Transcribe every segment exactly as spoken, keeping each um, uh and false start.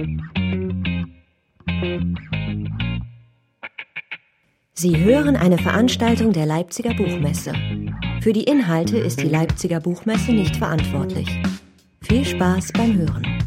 Sie hören eine Veranstaltung der Leipziger Buchmesse. Für die Inhalte ist die Leipziger Buchmesse nicht verantwortlich. Viel Spaß beim Hören.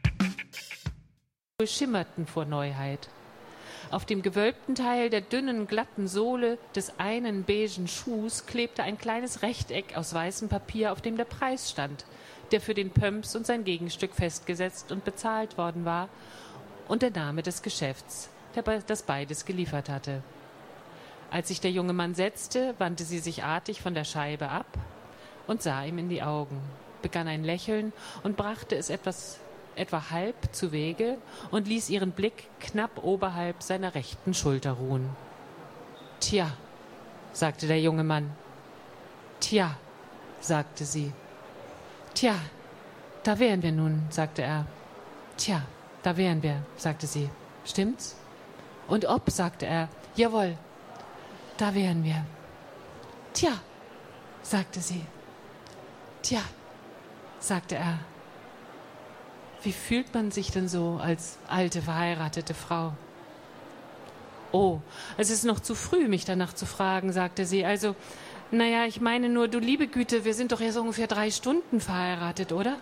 Schimmerten vor Neuheit. Auf dem gewölbten Teil der dünnen, glatten Sohle des einen beigen Schuhs klebte ein kleines Rechteck aus weißem Papier, auf dem der Preis stand, der für den Pumps und sein Gegenstück festgesetzt und bezahlt worden war, und der Name des Geschäfts, der das beides geliefert hatte. Als sich der junge Mann setzte, wandte sie sich artig von der Scheibe ab und sah ihm in die Augen, begann ein Lächeln und brachte es etwas, etwa halb zu Wege und ließ ihren Blick knapp oberhalb seiner rechten Schulter ruhen. »Tja«, sagte der junge Mann. »Tja«, sagte sie. »Tja, da wären wir nun«, sagte er. »Tja, da wären wir«, sagte sie. »Stimmt's?« »Und ob«, sagte er. »Jawohl, da wären wir.« »Tja«, sagte sie. »Tja«, sagte er. Wie fühlt man sich denn so als alte, verheiratete Frau? »Oh, es ist noch zu früh, mich danach zu fragen«, sagte sie. »Also, naja, ich meine nur, du liebe Güte, wir sind doch erst ungefähr drei Stunden verheiratet, oder?«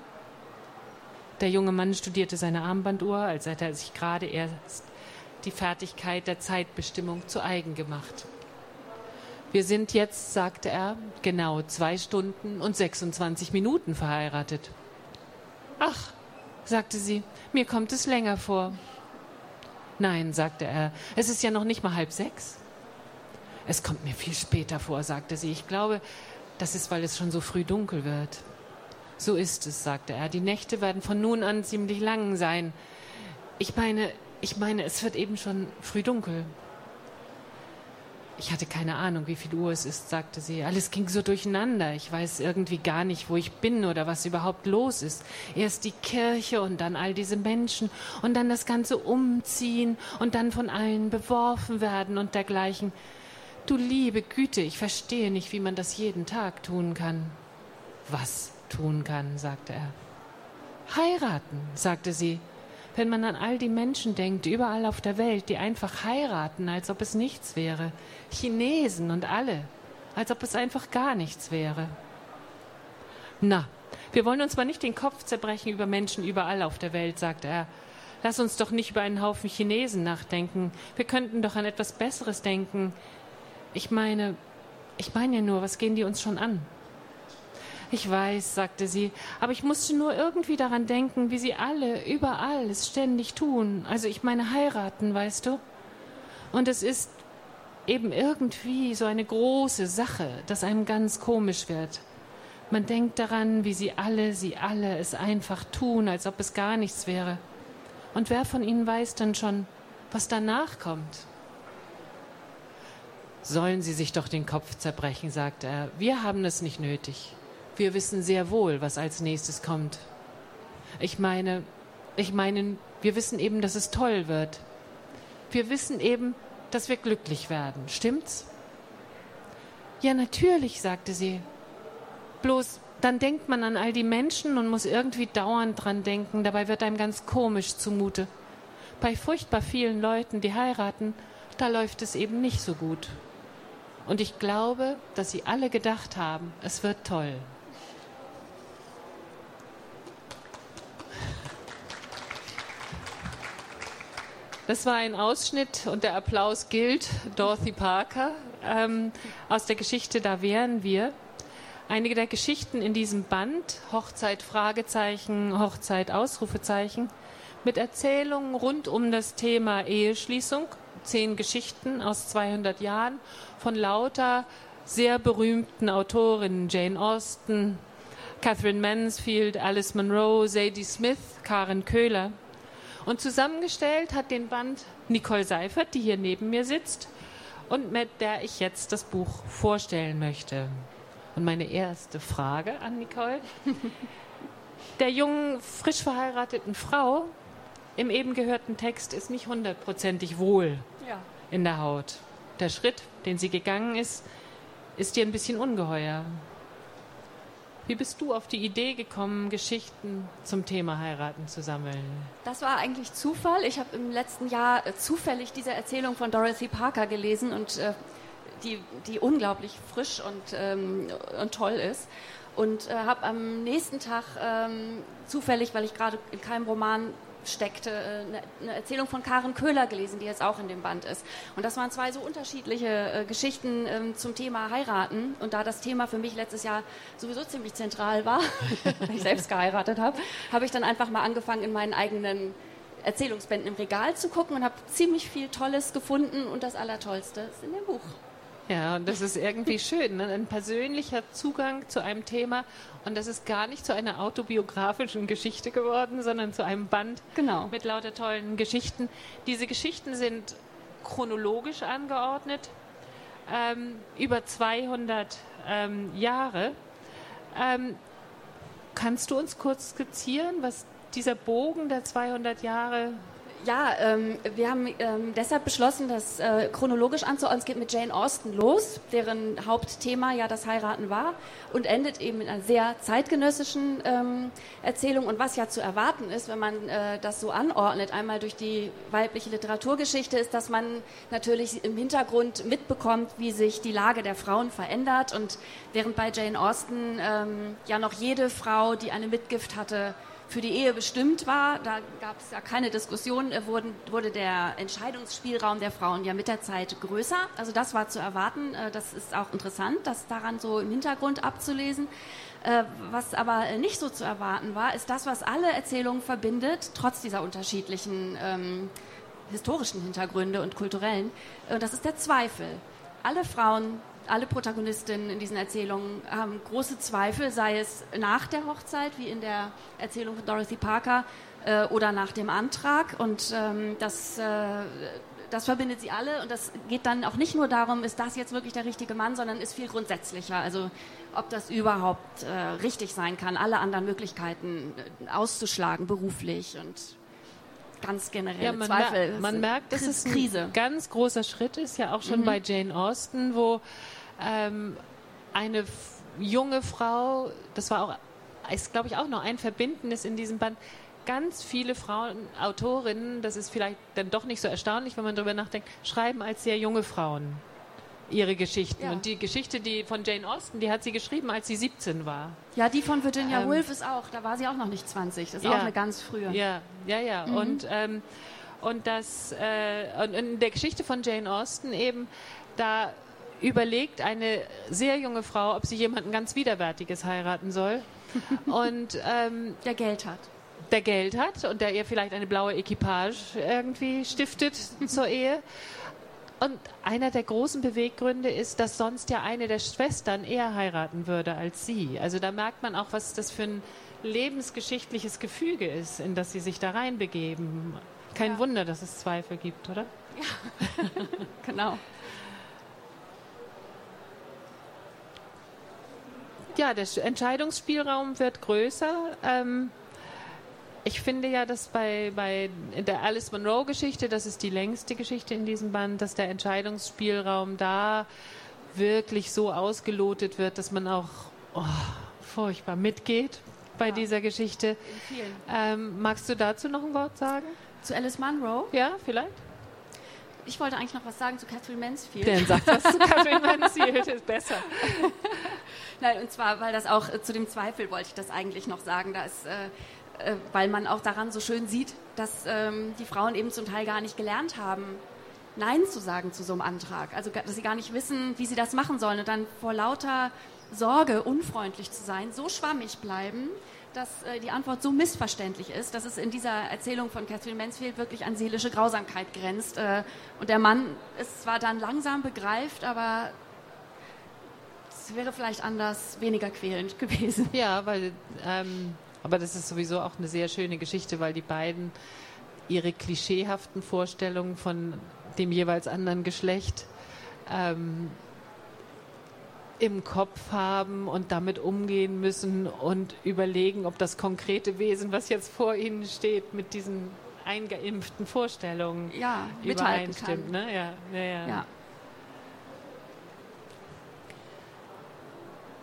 Der junge Mann studierte seine Armbanduhr, als hätte er sich gerade erst die Fertigkeit der Zeitbestimmung zu eigen gemacht. »Wir sind jetzt«, sagte er, »genau zwei Stunden und sechsundzwanzig Minuten verheiratet.« »Ach«, sagte sie, »mir kommt es länger vor.« »Nein«, sagte er, »es ist ja noch nicht mal halb sechs.« »Es kommt mir viel später vor«, sagte sie. »Ich glaube, das ist, weil es schon so früh dunkel wird.« »So ist es«, sagte er, »die Nächte werden von nun an ziemlich lang sein. Ich meine, ich meine, es wird eben schon früh dunkel.« »Ich hatte keine Ahnung, wie viel Uhr es ist«, sagte sie. »Alles ging so durcheinander. Ich weiß irgendwie gar nicht, wo ich bin oder was überhaupt los ist. Erst die Kirche und dann all diese Menschen und dann das ganze Umziehen und dann von allen beworfen werden und dergleichen. Du liebe Güte, ich verstehe nicht, wie man das jeden Tag tun kann.« »Was tun kann?«, sagte er. »Heiraten«, sagte sie. »Wenn man an all die Menschen denkt, überall auf der Welt, die einfach heiraten, als ob es nichts wäre. Chinesen und alle, als ob es einfach gar nichts wäre.« »Na, wir wollen uns mal nicht den Kopf zerbrechen über Menschen überall auf der Welt«, sagte er. »Lass uns doch nicht über einen Haufen Chinesen nachdenken. Wir könnten doch an etwas Besseres denken. Ich meine, ich meine ja nur, was gehen die uns schon an?« »Ich weiß«, sagte sie, »aber ich musste nur irgendwie daran denken, wie sie alle, überall es ständig tun. Also ich meine heiraten, weißt du? Und es ist eben irgendwie so eine große Sache, dass einem ganz komisch wird. Man denkt daran, wie sie alle, sie alle es einfach tun, als ob es gar nichts wäre. Und wer von ihnen weiß dann schon, was danach kommt?« »Sollen Sie sich doch den Kopf zerbrechen«, sagte er. »Wir haben es nicht nötig. Wir wissen sehr wohl, was als nächstes kommt. Ich meine, ich meine, wir wissen eben, dass es toll wird. Wir wissen eben, dass wir glücklich werden. Stimmt's?« »Ja, natürlich«, sagte sie. »Bloß, dann denkt man an all die Menschen und muss irgendwie dauernd dran denken. Dabei wird einem ganz komisch zumute. Bei furchtbar vielen Leuten, die heiraten, da läuft es eben nicht so gut. Und ich glaube, dass sie alle gedacht haben, es wird toll.« Das war ein Ausschnitt und der Applaus gilt Dorothy Parker ähm, aus der Geschichte »Da wären wir«. Einige der Geschichten in diesem Band, Hochzeit, Fragezeichen, Hochzeit, Ausrufezeichen, mit Erzählungen rund um das Thema Eheschließung, zehn Geschichten aus zweihundert Jahren von lauter sehr berühmten Autorinnen, Jane Austen, Catherine Mansfield, Alice Munro, Zadie Smith, Karen Köhler. Und zusammengestellt hat den Band Nicole Seifert, die hier neben mir sitzt und mit der ich jetzt das Buch vorstellen möchte. Und meine erste Frage an Nicole. Der jungen, frisch verheirateten Frau im eben gehörten Text ist nicht hundertprozentig wohl ja. in der Haut. Der Schritt, den sie gegangen ist, ist ihr ein bisschen ungeheuer. Wie bist du auf die Idee gekommen, Geschichten zum Thema Heiraten zu sammeln? Das war eigentlich Zufall. Ich habe im letzten Jahr äh, zufällig diese Erzählung von Dorothy Parker gelesen und äh, die, die unglaublich frisch und, ähm, und toll ist. Und äh, habe am nächsten Tag ähm, zufällig, weil ich gerade in keinem Roman steckte, eine, eine Erzählung von Karen Köhler gelesen, die jetzt auch in dem Band ist. Und das waren zwei so unterschiedliche äh, Geschichten ähm, zum Thema Heiraten. Und da das Thema für mich letztes Jahr sowieso ziemlich zentral war, weil ich selbst geheiratet habe, habe ich dann einfach mal angefangen, in meinen eigenen Erzählungsbänden im Regal zu gucken und habe ziemlich viel Tolles gefunden. Und das Allertollste ist in dem Buch. Ja, und das ist irgendwie schön, ne? Ein persönlicher Zugang zu einem Thema. Und das ist gar nicht zu einer autobiografischen Geschichte geworden, sondern zu einem Band genau. mit lauter tollen Geschichten. Diese Geschichten sind chronologisch angeordnet, ähm, über zweihundert ähm, Jahre. Ähm, kannst du uns kurz skizzieren, was dieser Bogen der zweihundert Jahre... Ja, ähm, wir haben ähm, deshalb beschlossen, das äh, chronologisch anzuordnen. Es geht mit Jane Austen los, deren Hauptthema ja das Heiraten war und endet eben in einer sehr zeitgenössischen ähm, Erzählung. Und was ja zu erwarten ist, wenn man äh, das so anordnet, einmal durch die weibliche Literaturgeschichte, ist, dass man natürlich im Hintergrund mitbekommt, wie sich die Lage der Frauen verändert. Und während bei Jane Austen ähm, ja noch jede Frau, die eine Mitgift hatte, für die Ehe bestimmt war, da gab es ja keine Diskussion, äh, wurden, wurde der Entscheidungsspielraum der Frauen ja mit der Zeit größer. Also das war zu erwarten. Äh, das ist auch interessant, das daran so im Hintergrund abzulesen. Äh, was aber nicht so zu erwarten war, ist das, was alle Erzählungen verbindet, trotz dieser unterschiedlichen ähm, historischen Hintergründe und kulturellen. Äh, das ist der Zweifel. Alle Frauen, alle Protagonistinnen in diesen Erzählungen haben große Zweifel, sei es nach der Hochzeit, wie in der Erzählung von Dorothy Parker, äh, oder nach dem Antrag. Und ähm, das, äh, das verbindet sie alle. Und das geht dann auch nicht nur darum, ist das jetzt wirklich der richtige Mann, sondern ist viel grundsätzlicher. Also ob das überhaupt äh, richtig sein kann, alle anderen Möglichkeiten äh, auszuschlagen, beruflich und ganz generelle ja, man Zweifel. Mer- man merkt, dass es ein Krise. ganz großer Schritt ist, ja auch schon mhm. bei Jane Austen, wo ähm, eine f- junge Frau, das war auch, ist glaube ich auch noch ein Verbindendes in diesem Band, ganz viele Frauen, Autorinnen, das ist vielleicht dann doch nicht so erstaunlich, wenn man darüber nachdenkt, schreiben als sehr junge Frauen ihre Geschichten. Ja. Und die Geschichte, die von Jane Austen, die hat sie geschrieben, als sie siebzehn war. Ja, die von Virginia ähm, Woolf ist auch, da war sie auch noch nicht zwanzig, das ist ja, auch eine ganz frühe. Ja, ja, ja. Mhm. Und, ähm, und, das, äh, und in der Geschichte von Jane Austen eben, da überlegt eine sehr junge Frau, ob sie jemanden ganz Widerwärtiges heiraten soll. und ähm, der Geld hat. Der Geld hat und der ihr vielleicht eine blaue Equipage irgendwie stiftet zur Ehe. Und einer der großen Beweggründe ist, dass sonst ja eine der Schwestern eher heiraten würde als sie. Also da merkt man auch, was das für ein lebensgeschichtliches Gefüge ist, in das sie sich da reinbegeben. Kein ja. Wunder, dass es Zweifel gibt, oder? Ja, genau. Ja, der Entscheidungsspielraum wird größer. Ähm, Ich finde ja, dass bei, bei der Alice Munro-Geschichte, das ist die längste Geschichte in diesem Band, dass der Entscheidungsspielraum da wirklich so ausgelotet wird, dass man auch oh, furchtbar mitgeht bei ja. dieser Geschichte. In vielen. Ähm, magst du dazu noch ein Wort sagen? Zu Alice Munro? Ja, vielleicht. Ich wollte eigentlich noch was sagen zu Catherine Mansfield. Dann sag was zu Catherine Mansfield, ist besser. Nein, und zwar, weil das auch äh, zu dem Zweifel wollte ich das eigentlich noch sagen. Da ist... Äh, weil man auch daran so schön sieht, dass ähm, die Frauen eben zum Teil gar nicht gelernt haben, Nein zu sagen zu so einem Antrag. Also, dass sie gar nicht wissen, wie sie das machen sollen und dann vor lauter Sorge, unfreundlich zu sein, so schwammig bleiben, dass äh, die Antwort so missverständlich ist, dass es in dieser Erzählung von Catherine Mansfield wirklich an seelische Grausamkeit grenzt. Äh, und der Mann es zwar dann langsam begreift, aber es wäre vielleicht anders, weniger quälend gewesen. Ja, weil... Ähm Aber das ist sowieso auch eine sehr schöne Geschichte, weil die beiden ihre klischeehaften Vorstellungen von dem jeweils anderen Geschlecht ähm, im Kopf haben und damit umgehen müssen und überlegen, ob das konkrete Wesen, was jetzt vor ihnen steht, mit diesen eingeimpften Vorstellungen ja, übereinstimmt. Ne? Ja, ja, ja. ja.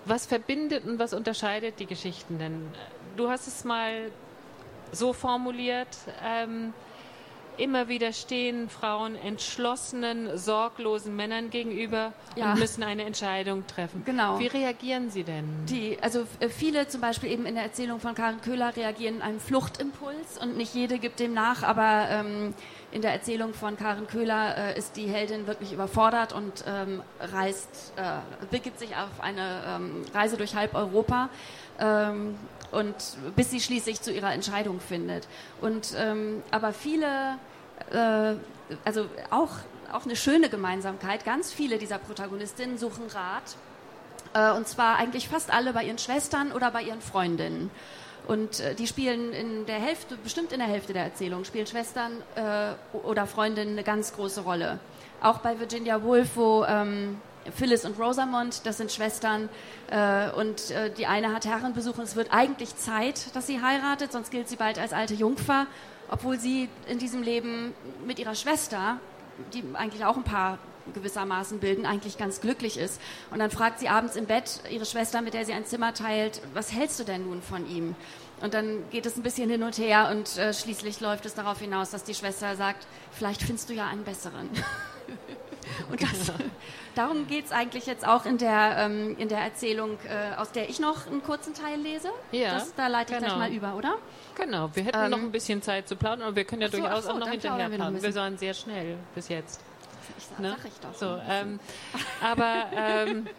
was verbindet und was unterscheidet die Geschichten denn? Du hast es mal so formuliert, ähm, immer wieder stehen Frauen entschlossenen, sorglosen Männern gegenüber ja. und müssen eine Entscheidung treffen. Genau. Wie reagieren sie denn? Die, also viele, zum Beispiel eben in der Erzählung von Karen Köhler, reagieren einem Fluchtimpuls und nicht jede gibt dem nach, aber ähm, in der Erzählung von Karen Köhler äh, ist die Heldin wirklich überfordert und ähm, reist, äh, begibt sich auf eine ähm, Reise durch halb Europa. Ähm, und bis sie schließlich zu ihrer Entscheidung findet. Und ähm, aber viele, äh, also auch, auch eine schöne Gemeinsamkeit, ganz viele dieser Protagonistinnen suchen Rat. Äh, und zwar eigentlich fast alle bei ihren Schwestern oder bei ihren Freundinnen. Und äh, die spielen in der Hälfte, bestimmt in der Hälfte der Erzählung, spielen Schwestern äh, oder Freundinnen eine ganz große Rolle. Auch bei Virginia Woolf, wo ähm, Phyllis und Rosamond, das sind Schwestern, äh, und äh, die eine hat Herrenbesuch und es wird eigentlich Zeit, dass sie heiratet, sonst gilt sie bald als alte Jungfer, obwohl sie in diesem Leben mit ihrer Schwester, die eigentlich auch ein Paar gewissermaßen bilden, eigentlich ganz glücklich ist. Und dann fragt sie abends im Bett ihre Schwester, mit der sie ein Zimmer teilt, was hältst du denn nun von ihm? Und dann geht es ein bisschen hin und her und äh, schließlich läuft es darauf hinaus, dass die Schwester sagt, vielleicht findest du ja einen besseren. Und das, darum geht es eigentlich jetzt auch in der, ähm, in der Erzählung, äh, aus der ich noch einen kurzen Teil lese. Ja, das, da leite ich genau. gleich mal über, oder? Genau, wir hätten ähm, noch ein bisschen Zeit zu plaudern, aber wir können ja so, durchaus so, auch noch hinterher wir plaudern. Wir waren sehr schnell bis jetzt. Ich sag, ne? sag ich doch. So, ähm, aber ähm,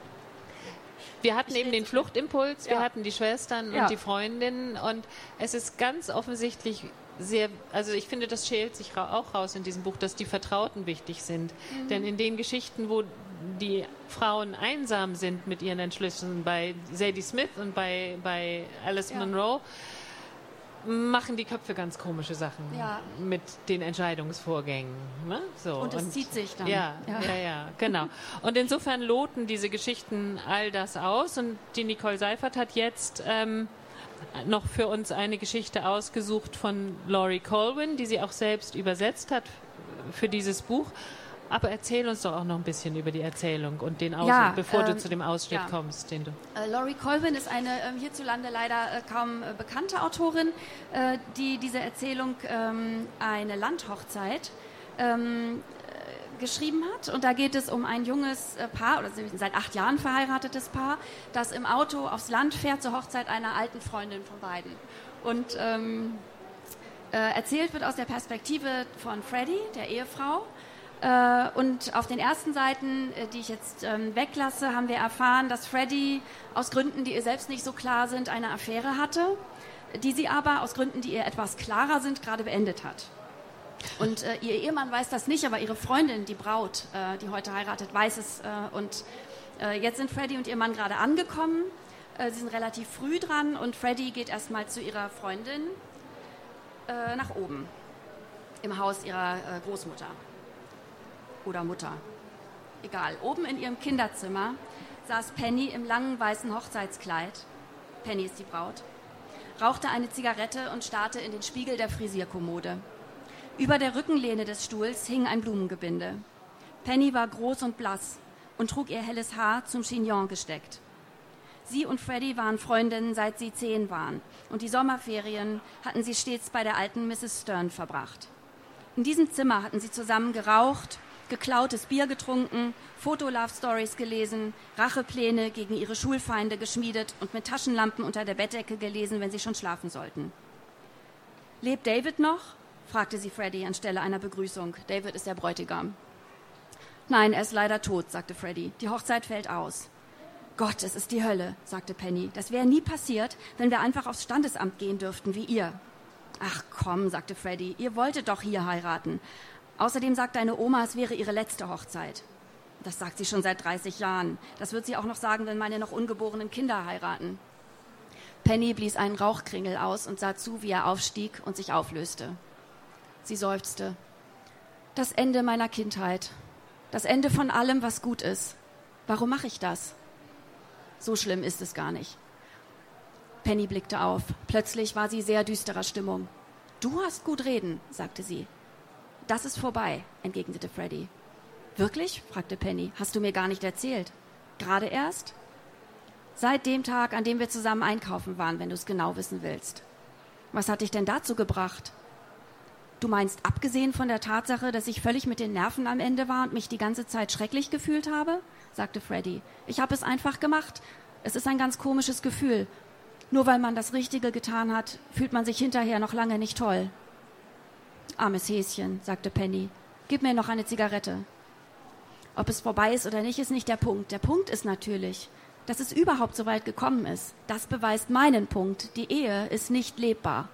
wir hatten ich eben den Fluchtimpuls, wir ja. hatten die Schwestern ja. und die Freundinnen und es ist ganz offensichtlich sehr, also ich finde, das schält sich ra- auch raus in diesem Buch, dass die Vertrauten wichtig sind. Mhm. Denn in den Geschichten, wo die Frauen einsam sind mit ihren Entschlüssen, bei Zadie Smith und bei, bei Alice ja. Munro, machen die Köpfe ganz komische Sachen ja. mit den Entscheidungsvorgängen. Ne? So, und es zieht sich dann. Ja, ja, ja, ja, genau. Und insofern loten diese Geschichten all das aus und die Nicole Seifert hat jetzt ähm, noch für uns eine Geschichte ausgesucht von Laurie Colwin, die sie auch selbst übersetzt hat für dieses Buch. Aber erzähl uns doch auch noch ein bisschen über die Erzählung und den Ausschnitt, ja, bevor ähm, du zu dem Ausschnitt ja. kommst, den du... Äh, Laurie Colwin ist eine ähm, hierzulande leider äh, kaum äh, bekannte Autorin, äh, die diese Erzählung ähm, eine Landhochzeit ähm, äh, geschrieben hat. Und da geht es um ein junges äh, Paar, oder seit acht Jahren verheiratetes Paar, das im Auto aufs Land fährt zur Hochzeit einer alten Freundin von beiden. Und ähm, äh, erzählt wird aus der Perspektive von Freddie, der Ehefrau. Äh, und auf den ersten Seiten, äh, die ich jetzt ähm, weglasse, haben wir erfahren, dass Freddie aus Gründen, die ihr selbst nicht so klar sind, eine Affäre hatte, die sie aber aus Gründen, die ihr etwas klarer sind, gerade beendet hat. Und äh, ihr Ehemann weiß das nicht, aber ihre Freundin, die Braut, äh, die heute heiratet, weiß es. Äh, und äh, jetzt sind Freddie und ihr Mann gerade angekommen. Äh, sie sind relativ früh dran und Freddie geht erstmal zu ihrer Freundin äh, nach oben, im Haus ihrer äh, Großmutter. Oder Mutter. Egal. Oben in ihrem Kinderzimmer saß Penny im langen weißen Hochzeitskleid. Penny ist die Braut. Rauchte eine Zigarette und starrte in den Spiegel der Frisierkommode. Über der Rückenlehne des Stuhls hing ein Blumengebinde. Penny war groß und blass und trug ihr helles Haar zum Chignon gesteckt. Sie und Freddie waren Freundinnen, seit sie zehn waren. Und die Sommerferien hatten sie stets bei der alten Misses Stern verbracht. In diesem Zimmer hatten sie zusammen geraucht, geklautes Bier getrunken, Foto-Love-Stories gelesen, Rachepläne gegen ihre Schulfeinde geschmiedet und mit Taschenlampen unter der Bettdecke gelesen, wenn sie schon schlafen sollten. »Lebt David noch?« fragte sie Freddie anstelle einer Begrüßung. David ist der Bräutigam. »Nein, er ist leider tot«, sagte Freddie. »Die Hochzeit fällt aus.« »Gott, es ist die Hölle«, sagte Penny. »Das wäre nie passiert, wenn wir einfach aufs Standesamt gehen dürften, wie ihr.« »Ach komm«, sagte Freddie, »ihr wolltet doch hier heiraten. Außerdem sagt deine Oma, es wäre ihre letzte Hochzeit.« »Das sagt sie schon seit dreißig Jahren. Das wird sie auch noch sagen, wenn meine noch ungeborenen Kinder heiraten.« Penny blies einen Rauchkringel aus und sah zu, wie er aufstieg und sich auflöste. Sie seufzte. »Das Ende meiner Kindheit. Das Ende von allem, was gut ist. Warum mache ich das?« »So schlimm ist es gar nicht.« Penny blickte auf. Plötzlich war sie sehr düsterer Stimmung. »Du hast gut reden«, sagte sie. »Das ist vorbei«, entgegnete Freddie. »Wirklich?«, fragte Penny. »Hast du mir gar nicht erzählt? Gerade erst?« Seit dem Tag, an dem wir zusammen einkaufen waren, wenn du es genau wissen willst. Was hat dich denn dazu gebracht? Du meinst, abgesehen von der Tatsache, dass ich völlig mit den Nerven am Ende war und mich die ganze Zeit schrecklich gefühlt habe? Sagte Freddy. Ich habe es einfach gemacht. Es ist ein ganz komisches Gefühl. Nur weil man das Richtige getan hat, fühlt man sich hinterher noch lange nicht toll. Armes Häschen, sagte Penny. Gib mir noch eine Zigarette. Ob es vorbei ist oder nicht, ist nicht der Punkt. Der Punkt ist natürlich, dass es überhaupt so weit gekommen ist. Das beweist meinen Punkt. Die Ehe ist nicht lebbar.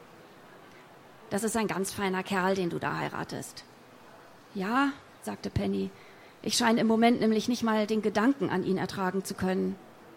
Das ist ein ganz feiner Kerl, den du da heiratest. Ja, sagte Penny. Ich scheine im Moment nämlich nicht mal den Gedanken an ihn ertragen zu können.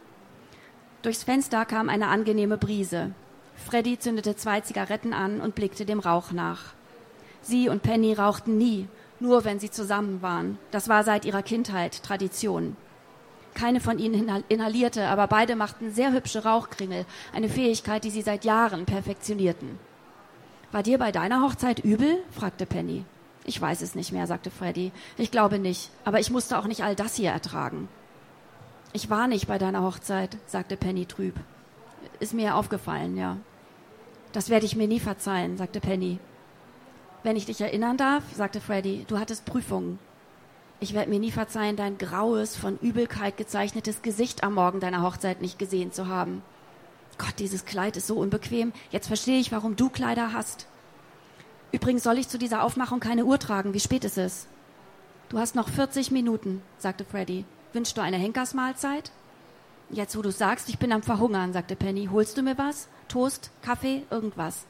Durchs Fenster kam eine angenehme Brise. Freddy zündete zwei Zigaretten an und blickte dem Rauch nach. Sie und Penny rauchten nie, nur wenn sie zusammen waren. Das war seit ihrer Kindheit Tradition. Keine von ihnen inhalierte, aber beide machten sehr hübsche Rauchkringel, eine Fähigkeit, die sie seit Jahren perfektionierten. »War dir bei deiner Hochzeit übel?« fragte Penny. »Ich weiß es nicht mehr«, sagte Freddy. »Ich glaube nicht, aber ich musste auch nicht all das hier ertragen.« »Ich war nicht bei deiner Hochzeit«, sagte Penny trüb. »Ist mir aufgefallen, ja.« »Das werde ich mir nie verzeihen«, sagte Penny. »Wenn ich dich erinnern darf«, sagte Freddy, »du hattest Prüfungen. Ich werde mir nie verzeihen, dein graues, von Übelkeit gezeichnetes Gesicht am Morgen deiner Hochzeit nicht gesehen zu haben. Gott, dieses Kleid ist so unbequem. Jetzt verstehe ich, warum du Kleider hast. Übrigens soll ich zu dieser Aufmachung keine Uhr tragen. Wie spät ist es?« »Du hast noch vierzig Minuten«, sagte Freddy. »Wünschst du eine Henkersmahlzeit?« »Jetzt, wo du sagst, ich bin am Verhungern«, sagte Penny. »Holst du mir was? Toast, Kaffee, irgendwas?«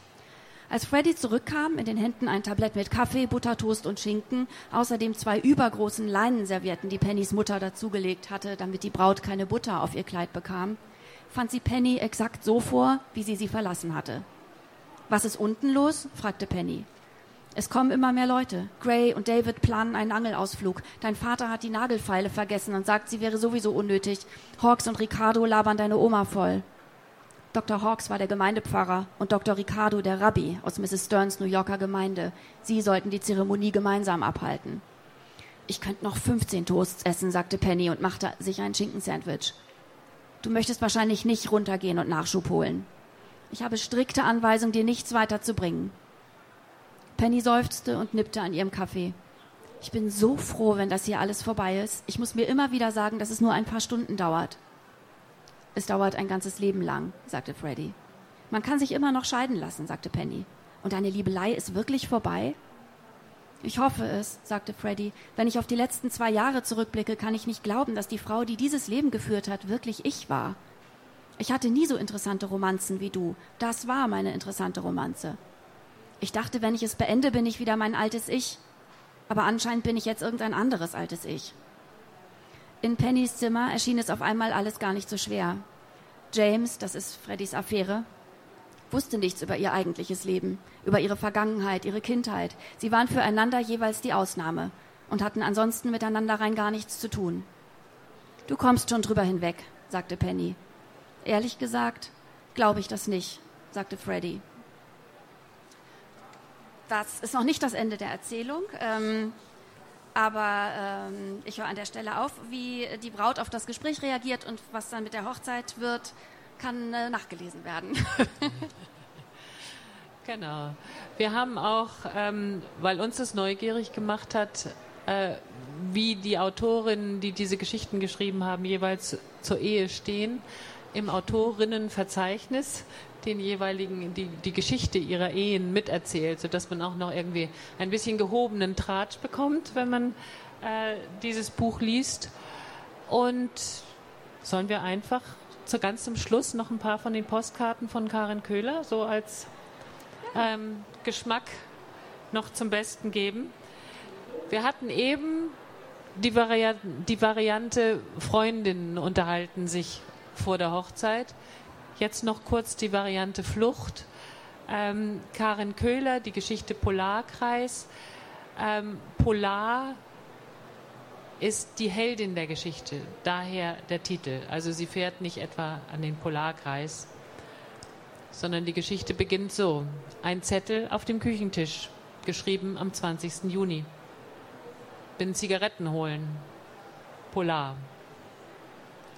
Als Freddy zurückkam, in den Händen ein Tablett mit Kaffee, Buttertoast und Schinken, außerdem zwei übergroßen Leinenservietten, die Pennys Mutter dazugelegt hatte, damit die Braut keine Butter auf ihr Kleid bekam, fand sie Penny exakt so vor, wie sie sie verlassen hatte. »Was ist unten los?« fragte Penny. »Es kommen immer mehr Leute. Gray und David planen einen Angelausflug. Dein Vater hat die Nagelfeile vergessen und sagt, sie wäre sowieso unnötig. Hawks und Ricardo labern deine Oma voll.« Doktor Hawks war der Gemeindepfarrer und Doktor Ricardo der Rabbi aus Misses Stearns New Yorker Gemeinde. Sie sollten die Zeremonie gemeinsam abhalten. »Ich könnte noch fünfzehn Toasts essen«, sagte Penny und machte sich ein Schinkensandwich. »Du möchtest wahrscheinlich nicht runtergehen und Nachschub holen. Ich habe strikte Anweisung, dir nichts weiter zu bringen.« Penny seufzte und nippte an ihrem Kaffee. »Ich bin so froh, wenn das hier alles vorbei ist. Ich muss mir immer wieder sagen, dass es nur ein paar Stunden dauert.« »Es dauert ein ganzes Leben lang«, sagte Freddy. »Man kann sich immer noch scheiden lassen«, sagte Penny. »Und deine Liebelei ist wirklich vorbei?« »Ich hoffe es«, sagte Freddy. »Wenn ich auf die letzten zwei Jahre zurückblicke, kann ich nicht glauben, dass die Frau, die dieses Leben geführt hat, wirklich ich war. Ich hatte nie so interessante Romanzen wie du. Das war meine interessante Romanze. Ich dachte, wenn ich es beende, bin ich wieder mein altes Ich. Aber anscheinend bin ich jetzt irgendein anderes altes Ich.« In Pennys Zimmer erschien es auf einmal alles gar nicht so schwer. James, das ist Freddys Affäre, wusste nichts über ihr eigentliches Leben, über ihre Vergangenheit, ihre Kindheit. Sie waren füreinander jeweils die Ausnahme und hatten ansonsten miteinander rein gar nichts zu tun. »Du kommst schon drüber hinweg«, sagte Penny. »Ehrlich gesagt, glaube ich das nicht«, sagte Freddy. Das ist noch nicht das Ende der Erzählung, ähm, aber ähm, ich höre an der Stelle auf. Wie die Braut auf das Gespräch reagiert und was dann mit der Hochzeit wird, kann äh, nachgelesen werden. Genau. Wir haben auch, ähm, weil uns das neugierig gemacht hat, äh, wie die Autorinnen, die diese Geschichten geschrieben haben, jeweils zur Ehe stehen, im Autorinnenverzeichnis den jeweiligen, die, die Geschichte ihrer Ehen miterzählt, sodass man auch noch irgendwie ein bisschen gehobenen Tratsch bekommt, wenn man äh, dieses Buch liest. Und sollen wir einfach zu ganz zum Schluss noch ein paar von den Postkarten von Karin Köhler so als ähm, Geschmack noch zum Besten geben? Wir hatten eben die, Vari- die Variante Freundinnen unterhalten sich vor der Hochzeit. Jetzt noch kurz die Variante Flucht. Ähm, Karin Köhler, die Geschichte Polarkreis. Ähm, Polar ist die Heldin der Geschichte, daher der Titel. Also sie fährt nicht etwa an den Polarkreis, sondern die Geschichte beginnt so. Ein Zettel auf dem Küchentisch, geschrieben am zwanzigsten Juni. Bin Zigaretten holen. Polar.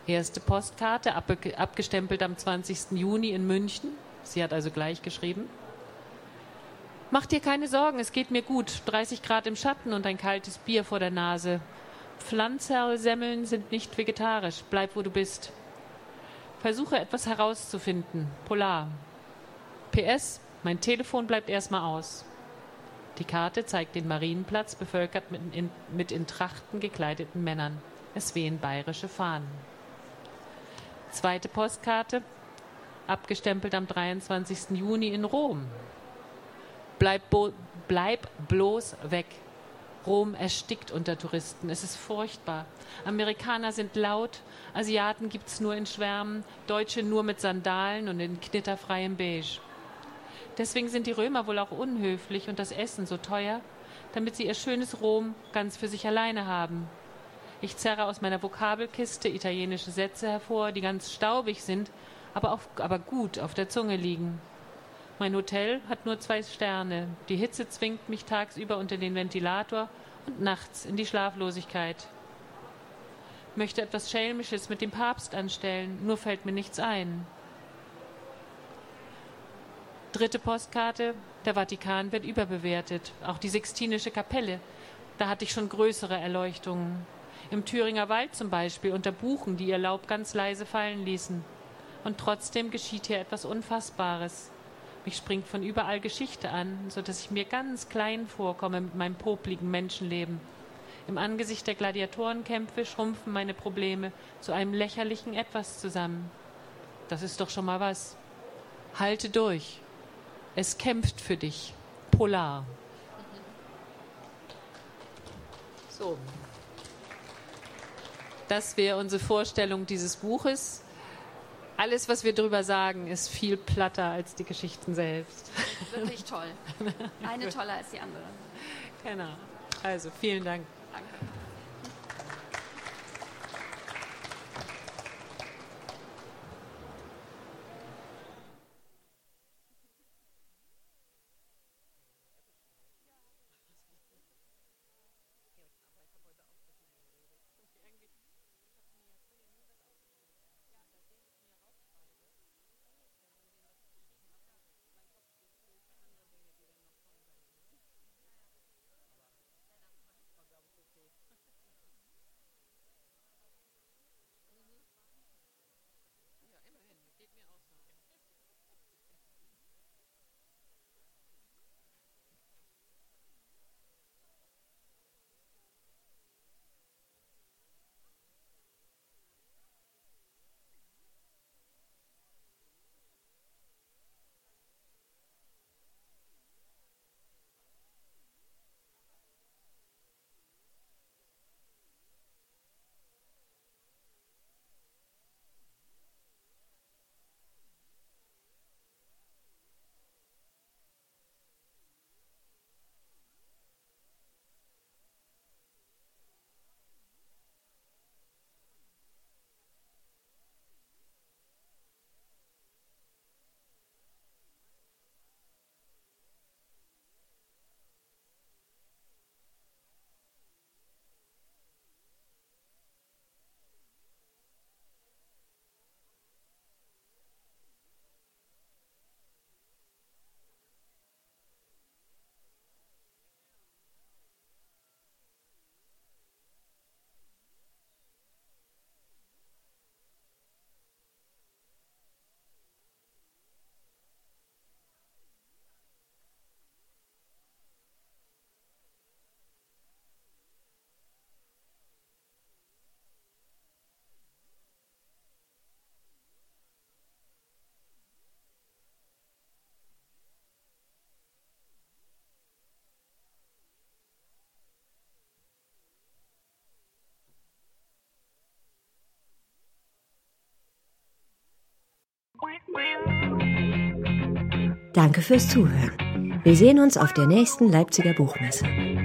Erste Postkarte, abge- abgestempelt am zwanzigsten Juni in München. Sie hat also gleich geschrieben. Mach dir keine Sorgen, es geht mir gut. dreißig Grad im Schatten und ein kaltes Bier vor der Nase. Pflanzerlsemmeln sind nicht vegetarisch. Bleib, wo du bist. Versuche etwas herauszufinden. Polar. P S. Mein Telefon bleibt erstmal aus. Die Karte zeigt den Marienplatz, bevölkert mit in, mit in Trachten gekleideten Männern. Es wehen bayerische Fahnen. Zweite Postkarte, abgestempelt am dreiundzwanzigsten Juni in Rom. Bleib, bo- bleib bloß weg. Rom erstickt unter Touristen. Es ist furchtbar. Amerikaner sind laut, Asiaten gibt's nur in Schwärmen, Deutsche nur mit Sandalen und in knitterfreiem Beige. Deswegen sind die Römer wohl auch unhöflich und das Essen so teuer, damit sie ihr schönes Rom ganz für sich alleine haben. Ich zerre aus meiner Vokabelkiste italienische Sätze hervor, die ganz staubig sind, aber, auf, aber gut auf der Zunge liegen. Mein Hotel hat nur zwei Sterne. Die Hitze zwingt mich tagsüber unter den Ventilator und nachts in die Schlaflosigkeit. Möchte etwas Schelmisches mit dem Papst anstellen, nur fällt mir nichts ein. Dritte Postkarte, der Vatikan wird überbewertet. Auch die Sixtinische Kapelle, da hatte ich schon größere Erleuchtungen. Im Thüringer Wald zum Beispiel unter Buchen, die ihr Laub ganz leise fallen ließen. Und trotzdem geschieht hier etwas Unfassbares. Mich springt von überall Geschichte an, so dass ich mir ganz klein vorkomme mit meinem popligen Menschenleben. Im Angesicht der Gladiatorenkämpfe schrumpfen meine Probleme zu einem lächerlichen Etwas zusammen. Das ist doch schon mal was. Halte durch. Es kämpft für dich. Polar. So. Das wäre unsere Vorstellung dieses Buches. Alles, was wir darüber sagen, ist viel platter als die Geschichten selbst. Wirklich toll. Eine toller als die andere. Genau. Also, vielen Dank. Danke. Danke fürs Zuhören. Wir sehen uns auf der nächsten Leipziger Buchmesse.